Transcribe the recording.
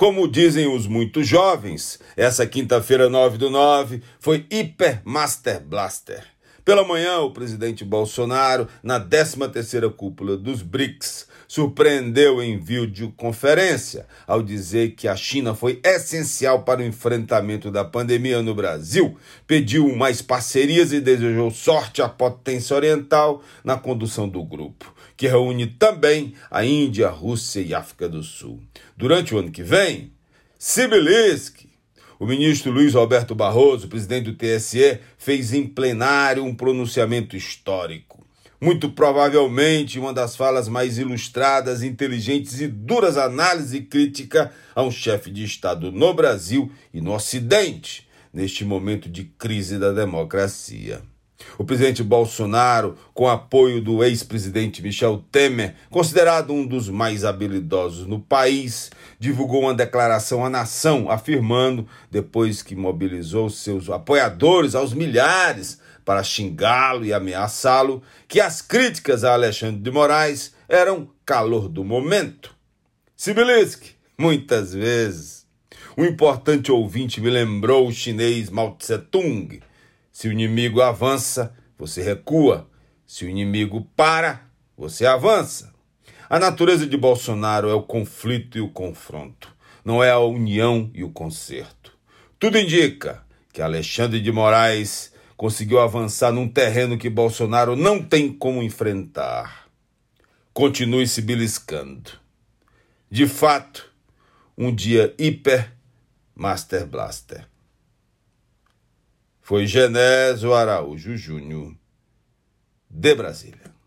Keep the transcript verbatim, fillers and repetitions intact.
Como dizem os muito jovens, essa quinta-feira, nove do nove, foi Hiper Master Blaster. Pela manhã, o presidente Bolsonaro, na décima terceira cúpula dos BRICS, surpreendeu em videoconferência ao dizer que a China foi essencial para o enfrentamento da pandemia no Brasil, pediu mais parcerias e desejou sorte à potência oriental na condução do grupo, que reúne também a Índia, Rússia e África do Sul. Durante o ano que vem, Sibilisky, o ministro Luiz Roberto Barroso, presidente do T S E, fez em plenário um pronunciamento histórico. Muito provavelmente uma das falas mais ilustradas, inteligentes e duras análises e crítica a um chefe de Estado no Brasil e no Ocidente, neste momento de crise da democracia. O presidente Bolsonaro, com apoio do ex-presidente Michel Temer, considerado um dos mais habilidosos no país, divulgou uma declaração à nação, afirmando, depois que mobilizou seus apoiadores aos milhares para xingá-lo e ameaçá-lo, que as críticas a Alexandre de Moraes eram calor do momento. Sibilisky, muitas vezes. Um importante ouvinte me lembrou o chinês Mao Tse-tung. Se o inimigo avança, você recua. Se o inimigo para, você avança. A natureza de Bolsonaro é o conflito e o confronto, não é a união e o conserto. Tudo indica que Alexandre de Moraes conseguiu avançar num terreno que Bolsonaro não tem como enfrentar. Continue se beliscando. De fato, um dia hiper Master Blaster. Foi Genésio Araújo Júnior, de Brasília.